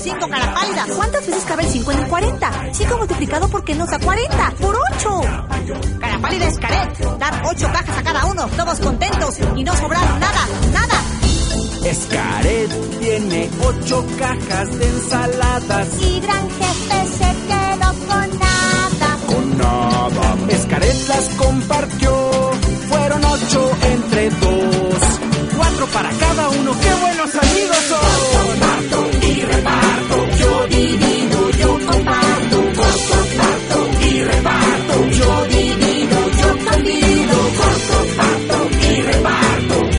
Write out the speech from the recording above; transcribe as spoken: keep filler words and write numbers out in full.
cinco, cara pálida. ¿Cuántas veces cabe el cinco en el cuarenta? cinco multiplicado por qué nos da cuarenta. ¡Por ocho! Cara pálida es Caret. Dar ocho cajas a cada uno, todos contentos y no sobrar nada, nada. Xcaret tiene ocho cajas de ensaladas. Y Gran Jefe se quedó con nada. Con nada. Xcaret las compartió